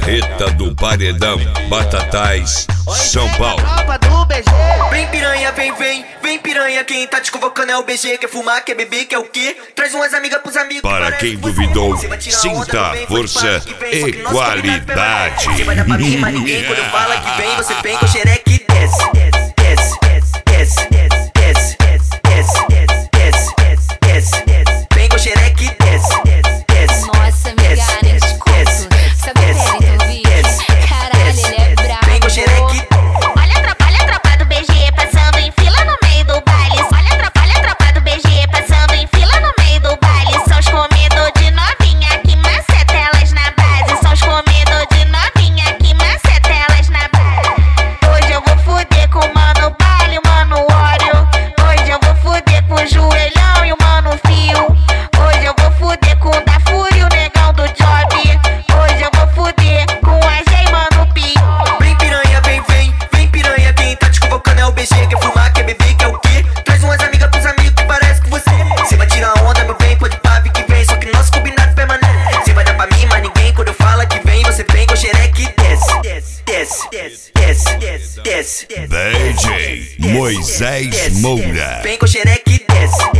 Reta do Paredão, Batatais, São Paulo. Tropa do BG. Vem piranha, vem piranha. Quem tá te convocando é o BG. Quer fumar, quer beber, quer o quê? Traz umas amigas pros amigos. Para quem duvidou, sinta a força e qualidade. Você vai dar pra mim, mas ninguém quando fala que vem. Você vem com o xereque e desce. Desce, desce, desce, desce, desce, desce, desce, desce. Vem com o xereque e desce. Desce. Nossa, amiga, nem te conto. Sabe o Perito Vick? Caralho, ele é brabo. Vem com o xereque e Olha a tropa do BG passando em fila no meio do baile. Olha a tropa do BG passando em fila no meio do baile. São os comedor de novinha que maceta elas na base. São os comedor de novinha que maceta elas na base. Hoje eu vou fuder com o mano baile, mano óleo. Hoje eu vou fuder com o joelhão e o mano fio. Hoje eu vou fuder com o da Fúria e o negão do job. Hoje eu vou fuder com a G, mano Pi. Vem piranha, vem piranha. Quem tá te convocando é o BG. Quer fumar, quer beber, quer o quê? Traz umas amigas pros amigos que parece com você. Cê vai tirar onda, meu bem, pode pá, que vem. Só que nosso combinado permanece. Cê vai dar pra mim, mas ninguém quando eu falo que vem. Você vem com o xereque e desce. Desce, desce, desce, desce, desce. DJ Moisés Moura. Vem com o xereque e desce.